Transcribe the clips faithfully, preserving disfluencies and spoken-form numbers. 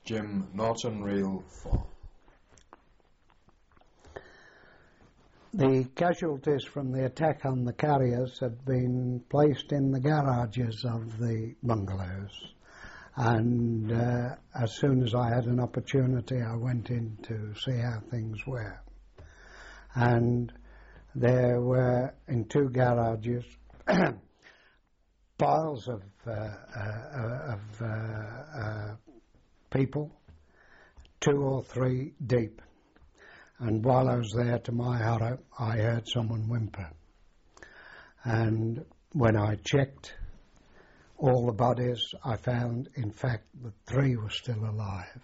Jim Norton, Reel four. The casualties from the attack on the carriers had been placed in the garages of the bungalows, and uh, as soon as I had an opportunity I went in to see how things were. And there were, in two garages, piles of, uh, uh, of uh, uh, people, two or three deep. And while I was there, to my horror, I heard someone whimper. And when I checked all the bodies, I found, in fact, that three were still alive.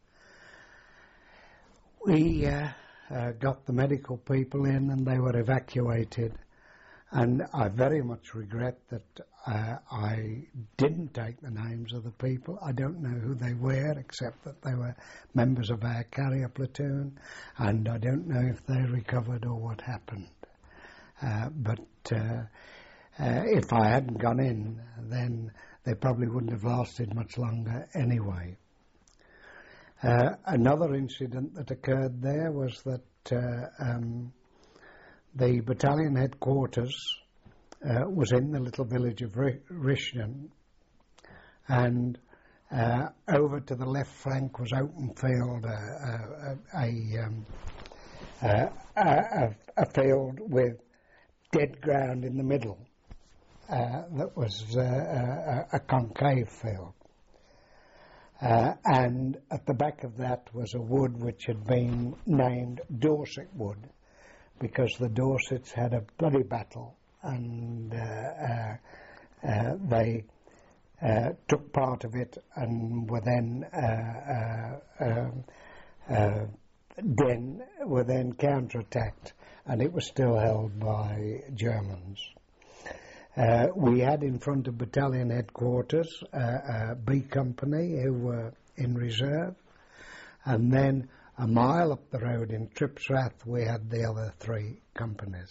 We uh, uh, got the medical people in and they were evacuated. And I very much regret that uh, I didn't take the names of the people. I don't know who they were, except that they were members of our carrier platoon, and I don't know if they recovered or what happened. Uh, but uh, uh, if I hadn't gone in, then they probably wouldn't have lasted much longer anyway. Uh, another incident that occurred there was that uh, um, the battalion headquarters uh, was in the little village of Rishnan, and uh, over to the left flank was open field, uh, a, a, um, uh, a, a field with dead ground in the middle uh, that was uh, a, a concave field. Uh, and at the back of that was a wood which had been named Dorset Wood, because the Dorsets had a bloody battle, and uh, uh, uh, they uh, took part of it and were then uh, uh, uh, uh, then were then counterattacked, and it was still held by Germans. Uh, we had in front of battalion headquarters uh, a B company who were in reserve, and then a mile up the road in Tripsrath we had the other three companies.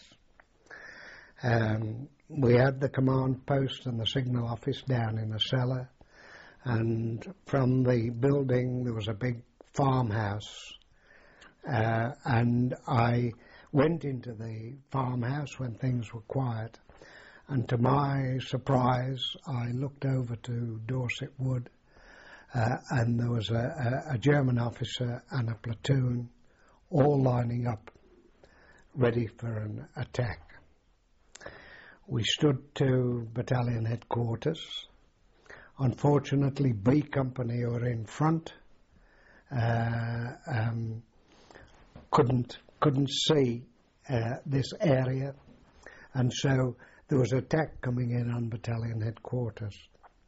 Um, we had the command post and the signal office down in a cellar, and from the building there was a big farmhouse, uh, and I went into the farmhouse when things were quiet, and to my surprise I looked over to Dorset Wood. Uh, and there was a, a, a German officer and a platoon all lining up ready for an attack. We stood to battalion headquarters. Unfortunately, B company who were in front uh, um, couldn't couldn't see uh, this area, and so there was an attack coming in on battalion headquarters.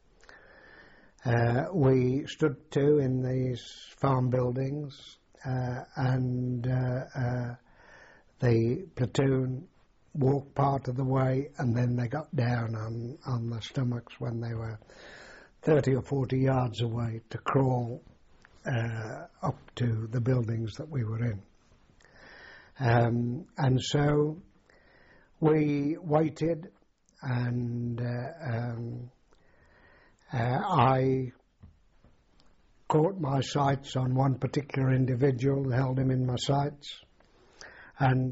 Uh, we stood to in these farm buildings, uh, and uh, uh, the platoon walked part of the way, and then they got down on, on their stomachs when they were thirty or forty yards away to crawl uh, up to the buildings that we were in. Um, and so we waited, and uh, um, Uh, I caught my sights on one particular individual, held him in my sights, and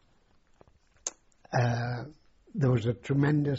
uh, there was a tremendous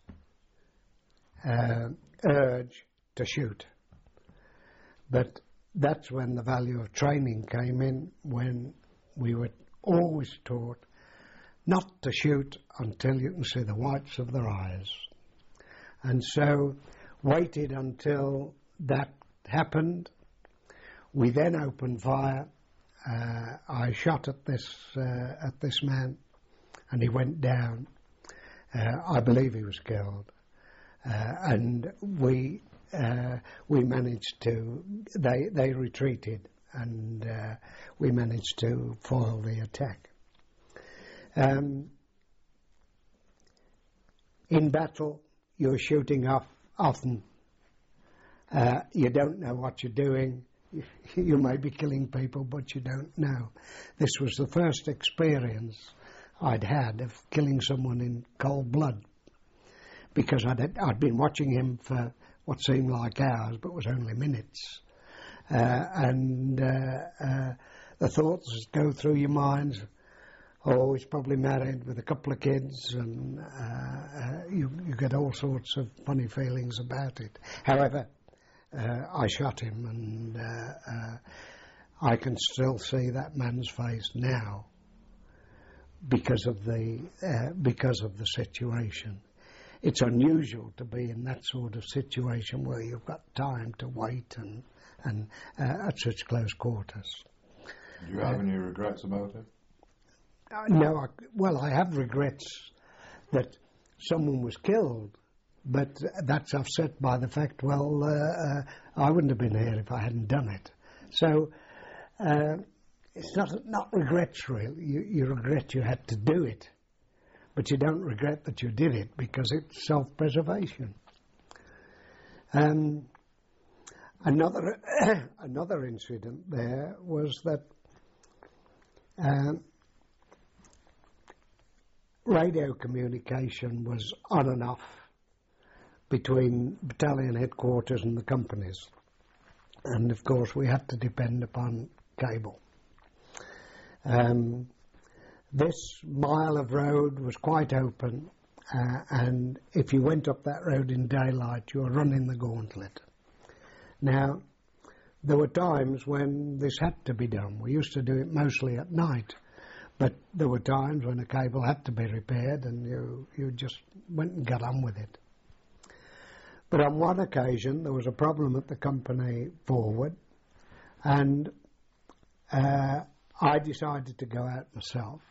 uh, urge to shoot. But that's when the value of training came in, when we were always taught not to shoot until you can see the whites of their eyes. And so waited until that happened. We then opened fire. Uh, I shot at this uh, at this man, and he went down. Uh, I believe he was killed, uh, and we uh, we managed to. They they retreated, and uh, we managed to foil the attack. Um, in battle, you're shooting off. Often uh, you don't know what you're doing. You, you may be killing people, but you don't know. This was the first experience I'd had of killing someone in cold blood, because I'd, I'd been watching him for what seemed like hours, but was only minutes. Uh, and uh, uh, the thoughts go through your minds, oh, he's probably married with a couple of kids, and uh, uh, you, you get all sorts of funny feelings about it. However, uh, I shot him, and uh, uh, I can still see that man's face now because of the uh, because of the situation. It's unusual to be in that sort of situation where you've got time to wait and and uh, at such close quarters. Do you have uh, any regrets about it? Uh, no, I, well, I have regrets that someone was killed, but that's offset by the fact, well, uh, uh, I wouldn't have been here if I hadn't done it. So uh, it's not not regrets, really. You, you regret you had to do it, but you don't regret that you did it because it's self-preservation. Um, another another incident there was that um, radio communication was on and off between battalion headquarters and the companies, and of course we had to depend upon cable. Um, this mile of road was quite open, uh, and if you went up that road in daylight you were running the gauntlet. Now, there were times when this had to be done. We used to do it mostly at night, but there were times when a cable had to be repaired and you, you just went and got on with it. But on one occasion there was a problem at the company forward, and uh, I decided to go out myself.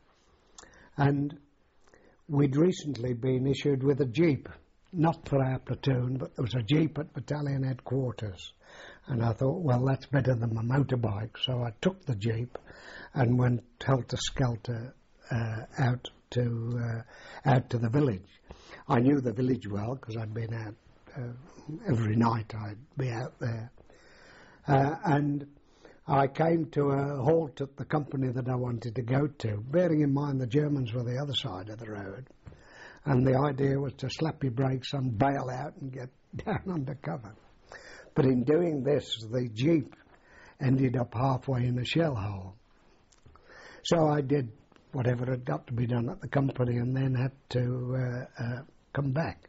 And we'd recently been issued with a jeep, not for our platoon, but there was a jeep at battalion headquarters. And I thought, well, that's better than my motorbike. So I took the jeep and went helter-skelter uh, out to uh, out to the village. I knew the village well because I'd been out uh, every night. I'd be out there, uh, and I came to a halt at the company that I wanted to go to, bearing in mind the Germans were the other side of the road, and the idea was to slap your brakes and bail out and get down under cover. But in doing this, the jeep ended up halfway in a shell hole. So I did whatever had got to be done at the company and then had to uh, uh, come back.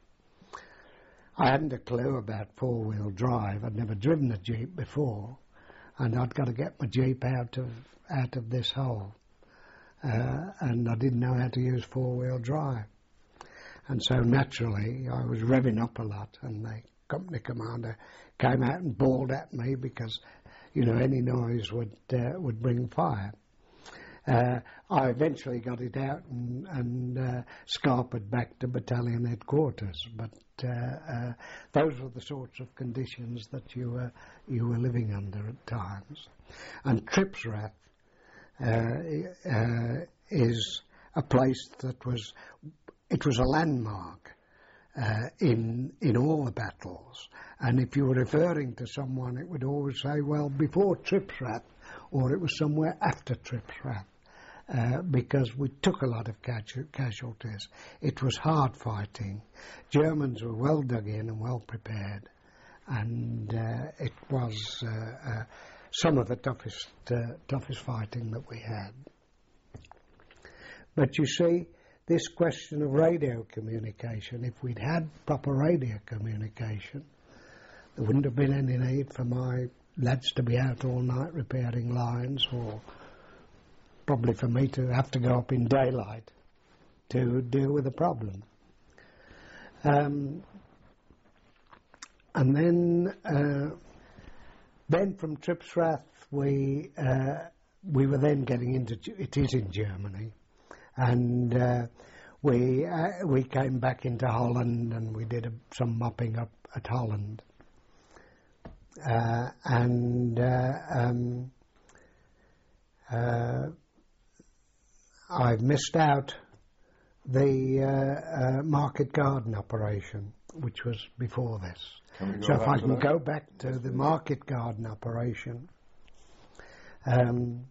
I hadn't a clue about four-wheel drive. I'd never driven a jeep before, and I'd got to get my jeep out of out of this hole, uh, and I didn't know how to use four-wheel drive. And so naturally, I was revving up a lot, and the company commander came out and bawled at me because, you know, any noise would uh, would bring fire. Uh, I eventually got it out and, and uh, scarpered back to battalion headquarters, but uh, uh, those were the sorts of conditions that you were you were living under at times. And Tripsrath uh, uh, is a place that was it was a landmark uh, in in all the battles. And if you were referring to someone, it would always say, well, before Tripsrath, or it was somewhere after Tripsrath. Uh, because we took a lot of casu- casualties. It was hard fighting. Germans were well dug in and well prepared, and uh, it was uh, uh, some of the toughest uh, toughest fighting that we had. But you see, this question of radio communication, if we'd had proper radio communication, there wouldn't have been any need for my lads to be out all night repairing lines, or probably for me to have to go up in daylight to deal with the problem. Um, and then, uh, then from Tripsrath, we uh, we were then getting into, it is in Germany, and uh, we uh, we came back into Holland, and we did a, some mopping up at Holland, uh, and. Uh, um, uh, I've missed out the uh, uh, Market Garden operation, which was before this. So if I can that? go back to the Market Garden operation, um,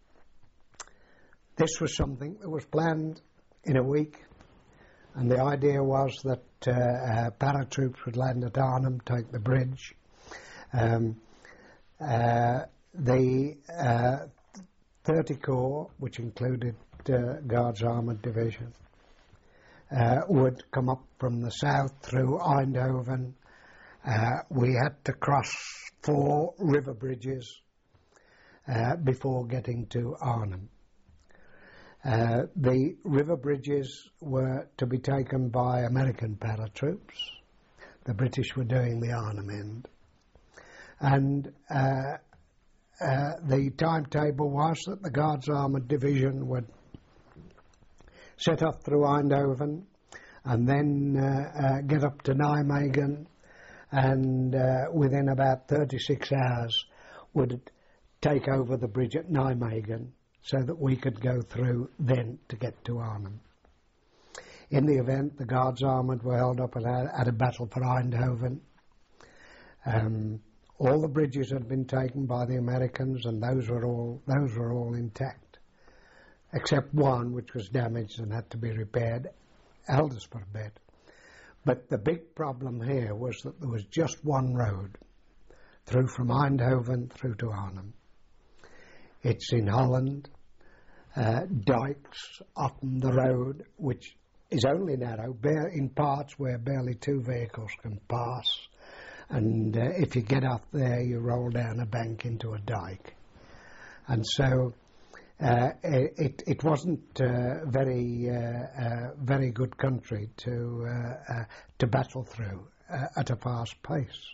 this was something that was planned in a week, and the idea was that uh, uh, paratroops would land at Arnhem, take the bridge. Um, uh, the uh, thirty Corps, which included uh, Guards Armoured Division, uh, would come up from the south through Eindhoven. Uh, we had to cross four river bridges uh, before getting to Arnhem. Uh, the river bridges were to be taken by American paratroops. The British were doing the Arnhem end. And uh, uh, the timetable was that the Guards Armoured Division would set off through Eindhoven and then uh, uh, get up to Nijmegen, and uh, within about thirty-six hours would take over the bridge at Nijmegen so that we could go through then to get to Arnhem. In the event, the Guards Armoured were held up at a, at a battle for Eindhoven. Um, all the bridges had been taken by the Americans, and those were all those were all intact, except one which was damaged and had to be repaired, held us for a bit. But the big problem here was that there was just one road through from Eindhoven through to Arnhem. It's in Holland, uh, dikes often the road, which is only narrow, bare in parts where barely two vehicles can pass, and uh, if you get off there you roll down a bank into a dike. And so uh, it, it wasn't uh, very uh, uh, very good country to, uh, uh, to battle through uh, at a fast pace.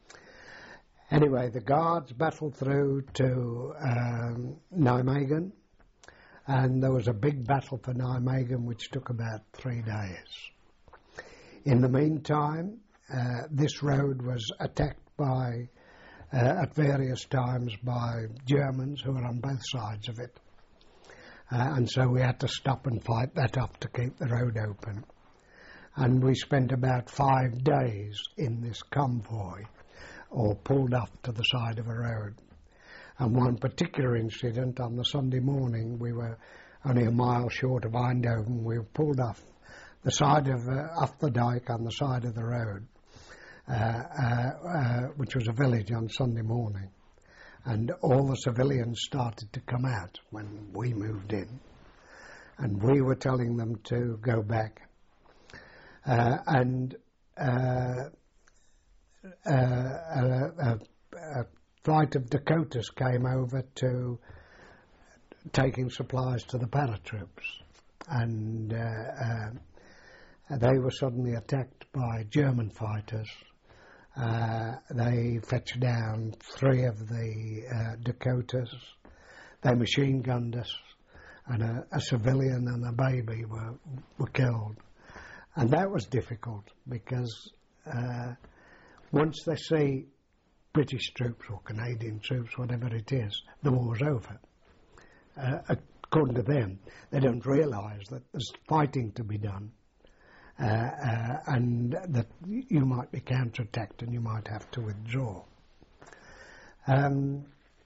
Anyway, the Guards battled through to um, Nijmegen, and there was a big battle for Nijmegen which took about three days. In the meantime, uh, this road was attacked by, uh, at various times by Germans who were on both sides of it. Uh, and so we had to stop and fight that off to keep the road open. And we spent about five days in this convoy, or pulled off to the side of a road. And one particular incident, on the Sunday morning, we were only a mile short of Eindhoven. We were pulled off the side of, uh, off the dike on the side of the road, uh, uh, uh, which was a village, on Sunday morning. And all the civilians started to come out when we moved in. And we were telling them to go back. Uh, and uh, Uh, a, a, a flight of Dakotas came over to taking supplies to the paratroops, and uh, uh, they were suddenly attacked by German fighters. Uh, they fetched down three of the uh, Dakotas. They machine gunned us, and a, a civilian and a baby were, were killed. And that was difficult because uh, once they see British troops or Canadian troops, whatever it is, the war's over. Uh, according to them, they don't realise that there's fighting to be done, uh, uh, and that you might be counterattacked and you might have to withdraw. Um,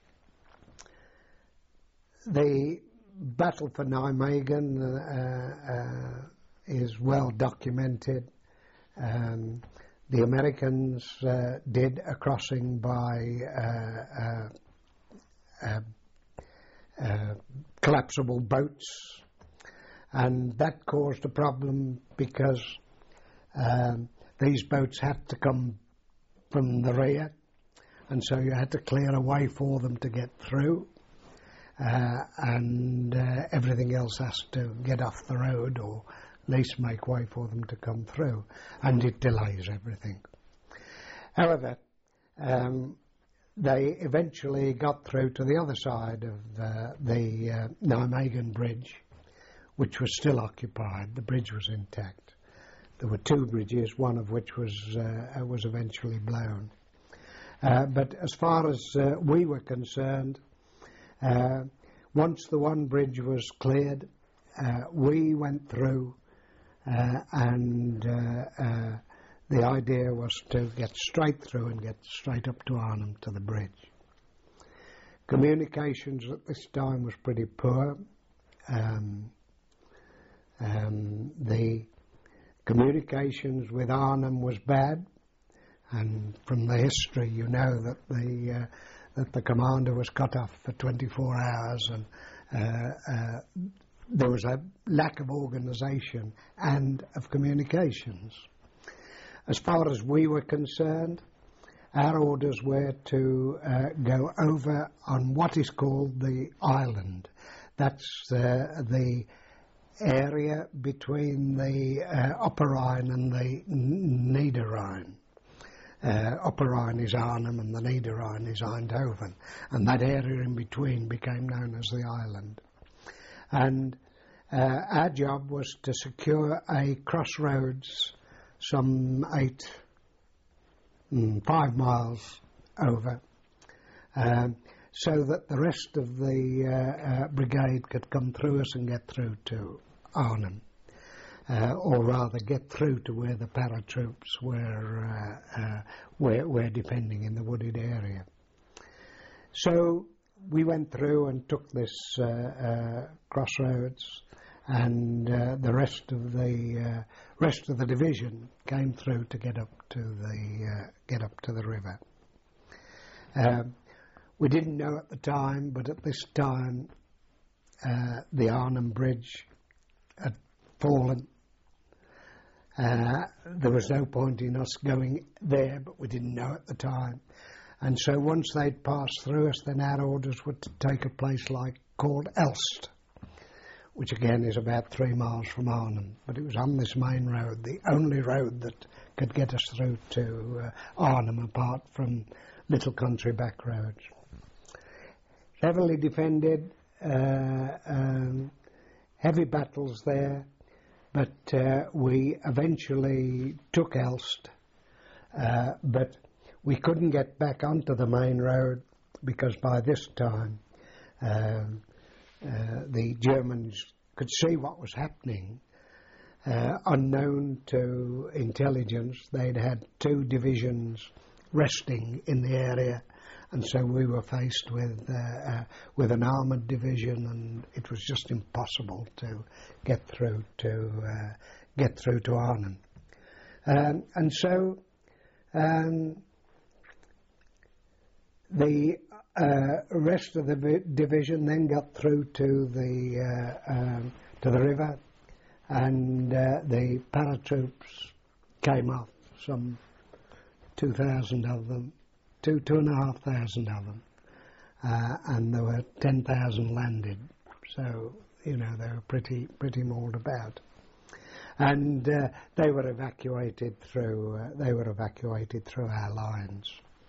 the battle for Nijmegen uh, uh, is well documented. Um, The Americans uh, did a crossing by uh, uh, uh, uh, collapsible boats, and that caused a problem because um, these boats had to come from the rear, and so you had to clear a way for them to get through, uh, and uh, everything else has to get off the road or at least make way for them to come through, and it delays everything. However, um, they eventually got through to the other side of uh, the uh, Nijmegen Bridge, which was still occupied. The bridge was intact. There were two bridges, one of which was uh, was eventually blown. Uh, but as far as uh, we were concerned, uh, once the one bridge was cleared, uh, we went through. Uh, and uh, uh, the idea was to get straight through and get straight up to Arnhem to the bridge. Communications at this time was pretty poor. Um, um, the communications with Arnhem was bad, and from the history you know that the uh, that the commander was cut off for twenty-four hours, and uh, uh, there was a lack of organisation and of communications. As far as we were concerned, our orders were to uh, go over on what is called the island. That's uh, the area between the uh, Upper Rhine and the Niederrhein. Uh, Upper Rhine is Arnhem and the Niederrhein is Eindhoven, and that area in between became known as the island. And uh, our job was to secure a crossroads some eight, mm, five miles over, um, so that the rest of the uh, uh, brigade could come through us and get through to Arnhem, uh, or rather get through to where the paratroops were, uh, uh, were, were defending in the wooded area. So we went through and took this uh, uh, crossroads, and uh, the rest of the uh, rest of the division came through to get up to the uh, get up to the river. Um, we didn't know at the time, but at this time uh, the Arnhem Bridge had fallen. Uh, there was no point in us going there, but we didn't know at the time. And so once they'd passed through us, then our orders were to take a place like called Elst, which again is about three miles from Arnhem. But it was on this main road, the only road that could get us through to uh, Arnhem, apart from little country back roads. Heavily defended, uh, um, heavy battles there, but uh, we eventually took Elst, uh, but we couldn't get back onto the main road because by this time um, uh, the Germans could see what was happening. Uh, unknown to intelligence, they'd had two divisions resting in the area, and so we were faced with uh, uh, with an armoured division, and it was just impossible to get through to uh, get through to Arnhem. Um, and so um, the uh, rest of the division then got through to the uh, um, to the river, and uh, the paratroops came off, some two thousand of them, two two and a half thousand of them, uh, and there were ten thousand landed. So you know they were pretty pretty mauled about, and uh, they were evacuated through uh, they were evacuated through our lines.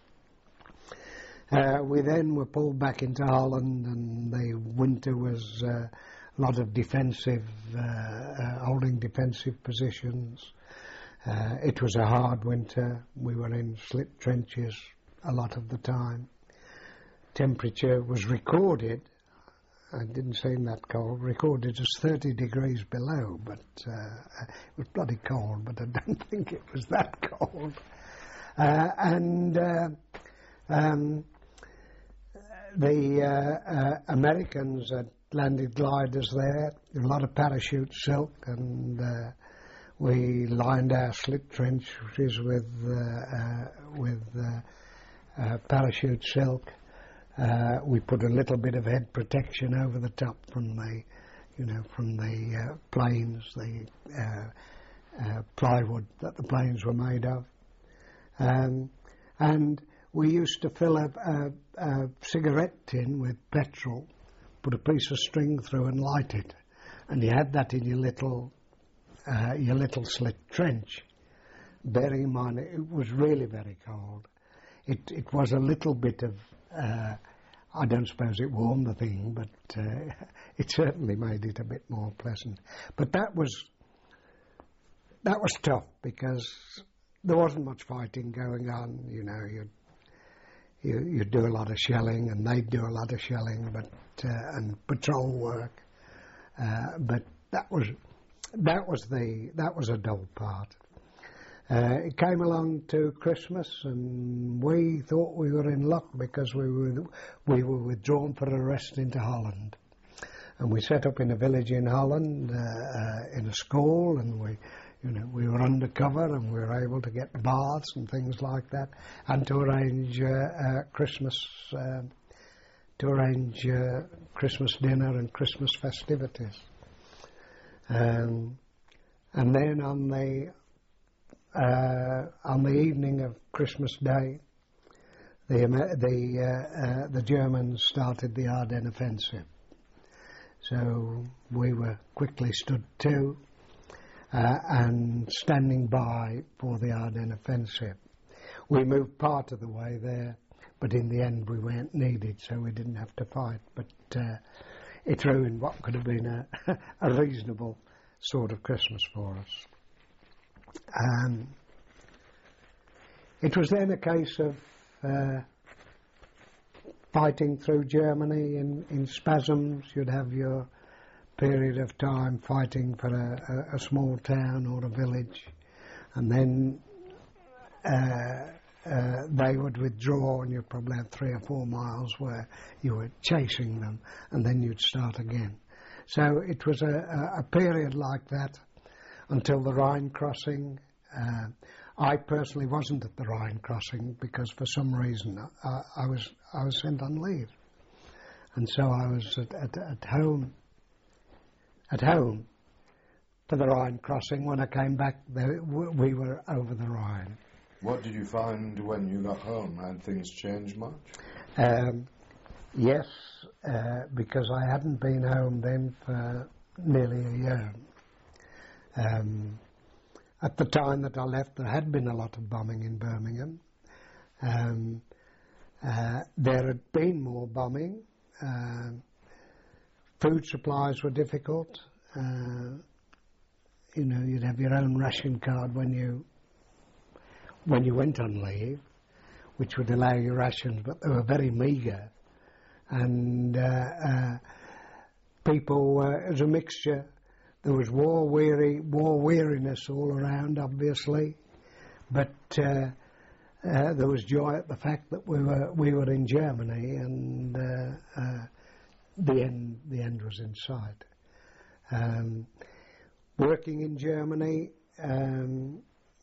Uh, we then were pulled back into Holland, and the winter was uh, a lot of defensive, uh, uh, holding defensive positions. Uh, it was a hard winter. We were in slit trenches a lot of the time. Temperature was recorded, it didn't seem that cold, recorded as thirty degrees below, but uh, it was bloody cold, but I don't think it was that cold. Uh, and uh, um, the uh, uh, Americans had landed gliders there, a lot of parachute silk, and uh, we lined our slit trenches with uh, uh, with uh, uh, parachute silk. Uh, we put a little bit of head protection over the top from the, you know, from the uh, planes, the uh, uh, plywood that the planes were made of, um, and we used to fill a, a, a cigarette tin with petrol, put a piece of string through and light it, and you had that in your little uh, your little slit trench. Bearing in mind it was really very cold. It it was a little bit of uh, I don't suppose it warmed the thing, but uh, it certainly made it a bit more pleasant. But that was that was tough because there wasn't much fighting going on. You know, you'd you you'd do a lot of shelling, and they'd do a lot of shelling, but uh, and patrol work. Uh, but that was that was the that was a dull part. Uh, it came along to Christmas, and we thought we were in luck because we were we were withdrawn for a rest into Holland, and we set up in a village in Holland, uh, uh, in a school, and we, You know, we were undercover and we were able to get baths and things like that, and to arrange uh, uh, Christmas, uh, to arrange uh, Christmas dinner and Christmas festivities. Um, and then on the uh, on the evening of Christmas Day, the the uh, uh, the Germans started the Ardennes offensive. So we were quickly stood to uh, and standing by for the Ardennes offensive. We moved part of the way there, but in the end we weren't needed, so we didn't have to fight. But uh, it ruined what could have been a, a reasonable sort of Christmas for us. Um, it was then a case of uh, fighting through Germany in, in spasms. You'd have your period of time fighting for a, a, a small town or a village, and then uh, uh, they would withdraw, and you'd probably have three or four miles where you were chasing them, and then you'd start again. So it was a, a, a period like that until the Rhine crossing. Uh, I personally wasn't at the Rhine crossing because for some reason I, I was I was sent on leave, and so I was at, at, at home. At home for the Rhine crossing. When I came back, there, we were over the Rhine. What did you find when you got home? Had things changed much? Um, yes, uh, because I hadn't been home then for nearly a year. Um, At the time that I left, there had been a lot of bombing in Birmingham. Um, uh, there had been more bombing. Uh, food supplies were difficult. Uh, you know, you'd have your own ration card when you when you went on leave, which would allow you rations, but they were very meagre. And uh, uh, people, uh, as a mixture. There was war weary, war weariness all around, obviously, but uh, uh, there was joy at the fact that we were we were in Germany, and uh, uh, the end the end was in sight. Um, working in Germany, um,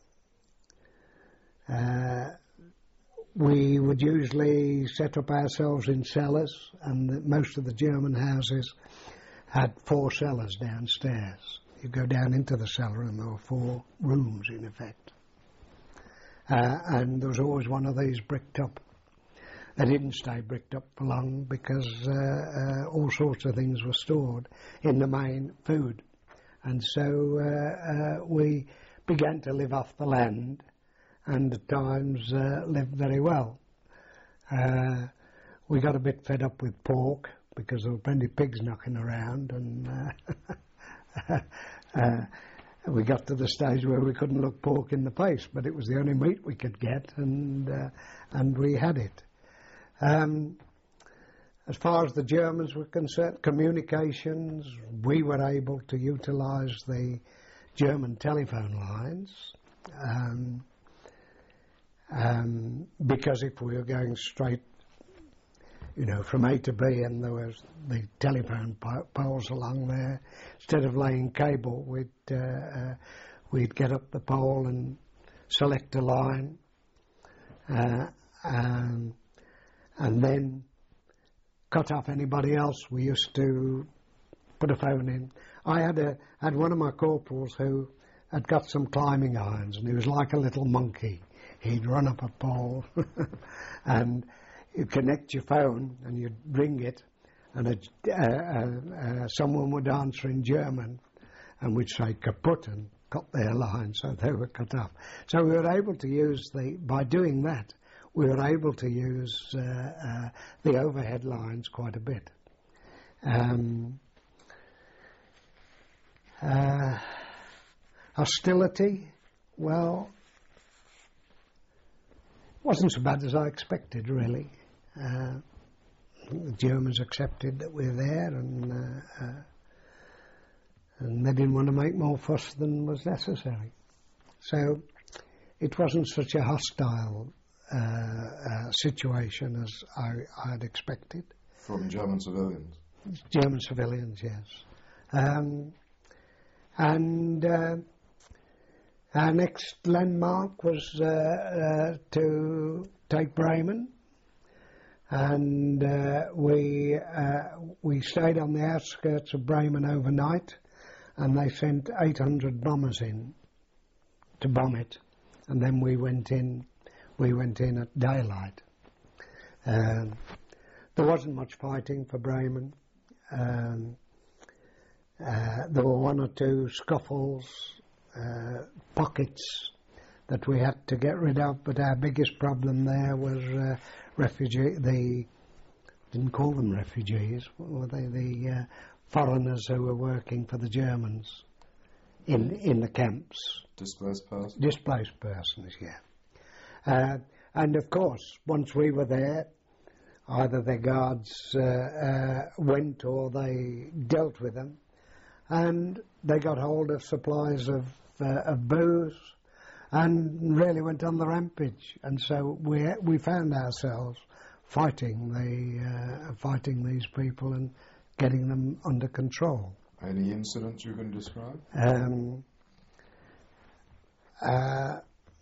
uh, we would usually set up ourselves in cellars, and the, most of the German houses had four cellars downstairs. You go down into the cellar and there were four rooms in effect. Uh, and there was always one of these bricked up. They didn't stay bricked up for long because uh, uh, all sorts of things were stored, in the main food. And so uh, uh, we began to live off the land, and at times uh, lived very well. Uh, we got a bit fed up with pork, because there were plenty of pigs knocking around, and uh, uh, we got to the stage where we couldn't look pork in the face, but it was the only meat we could get, and uh, and we had it. Um, as far as the Germans were concerned, communications, we were able to utilise the German telephone lines, um, um, because if we were going straight, you know, from A to B, and there was the telephone po- poles along there. Instead of laying cable, we'd uh, uh, we'd get up the pole and select a line, uh, um, and then cut off anybody else. We used to put a phone in. I had a had one of my corporals who had got some climbing irons, and he was like a little monkey. He'd run up a pole and you connect your phone and you'd ring it, and a, uh, uh, uh, someone would answer in German, and we'd say kaput and cut their line, so they were cut off. So we were able to use the, by doing that, we were able to use uh, uh, the overhead lines quite a bit. Um, uh, hostility, well, wasn't so bad as I expected, really. Uh, the Germans accepted that we're there, and uh, uh, and they didn't want to make more fuss than was necessary. So it wasn't such a hostile uh, uh, situation as I, I had expected. From German civilians? German civilians, yes. Um, and uh, Our next landmark was uh, uh, to take Bremen, and uh, we uh, we stayed on the outskirts of Bremen overnight, and they sent eight hundred bombers in to bomb it, and then we went in. We went in at daylight. Um, there wasn't much fighting for Bremen. Um, uh, there were one or two scuffles, uh, pockets that we had to get rid of, but our biggest problem there was uh, refugee. They didn't call them refugees. What were they? The uh, foreigners who were working for the Germans in in the camps. Displaced persons. Displaced persons, yeah. Uh, and of course, once we were there, either the guards uh, uh, went or they dealt with them, and they got hold of supplies of, uh, of booze, and really went on the rampage. And so we we found ourselves fighting the uh, fighting these people and getting them under control. Any incidents you can describe? Um, uh,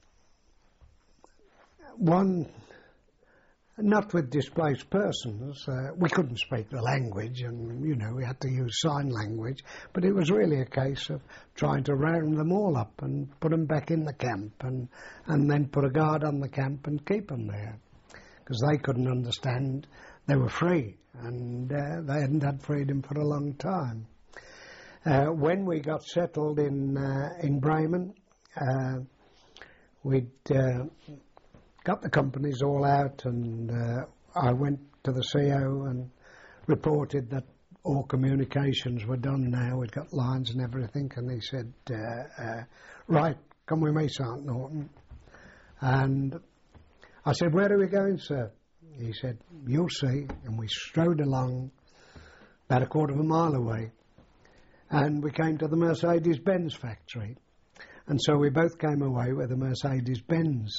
One, not with displaced persons. Uh, we couldn't speak the language, and you know we had to use sign language. But it was really a case of trying to round them all up and put them back in the camp, and and then put a guard on the camp and keep them there, because they couldn't understand. They were free, and uh, they hadn't had freedom for a long time. Uh, when we got settled in uh, in Bremen, uh, we'd. Uh, got the companies all out, and uh, I went to the C O and reported that all communications were done now. We'd got lines and everything, and he said, uh, uh, right, come with me, Sergeant Norton. And I said, where are we going, sir? He said, you'll see. And we strode along about a quarter of a mile away, and we came to the Mercedes-Benz factory. And so we both came away with a Mercedes-Benz.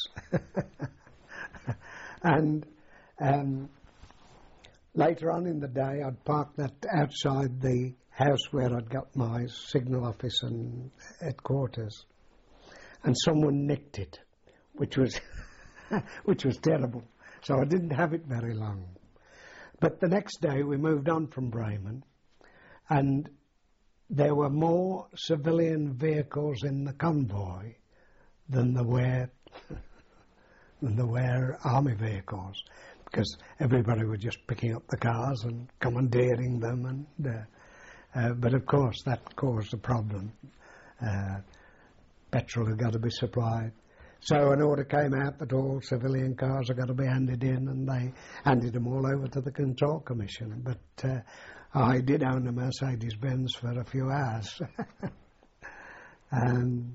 And um, later on in the day, I'd parked that outside the house where I'd got my signal office and headquarters. And someone nicked it, which was, which was terrible. So I didn't have it very long. But the next day we moved on from Bremen, and there were more civilian vehicles in the convoy than there were than there were army vehicles, because everybody was just picking up the cars and commandeering them, and uh, uh, but of course that caused a problem. Uh, petrol had got to be supplied, so an order came out that all civilian cars had got to be handed in, and they handed them all over to the Control Commission. But uh, I did own a Mercedes-Benz for a few hours. um,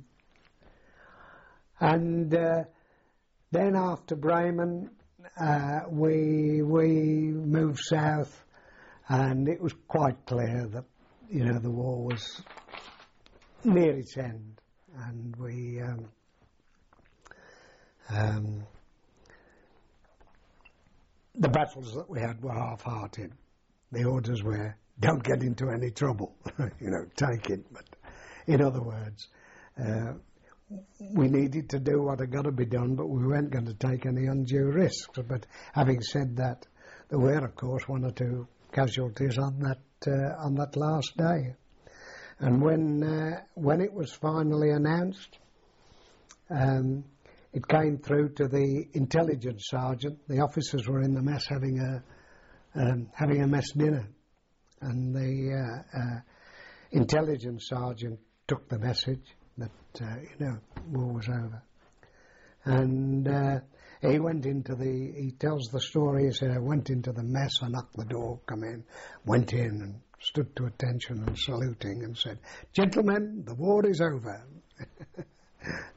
and uh, then after Bremen, uh, we we moved south, and it was quite clear that, you know, the war was near its end, and we um, um, the battles that we had were half-hearted. The orders were, don't get into any trouble, you know, take it. But in other words, uh, we needed to do what had got to be done, but we weren't going to take any undue risks. But having said that, there were, of course, one or two casualties on that uh, on that last day. And when uh, when it was finally announced, um, it came through to the intelligence sergeant. The officers were in the mess having a Um, having a mess dinner, and the uh, uh, intelligence sergeant took the message that uh, you know, war was over, and uh, he went into the. He tells the story. He said, "I went into the mess. I knocked the door, come in, went in, and stood to attention and saluting, and said, 'Gentlemen, the war is over.'"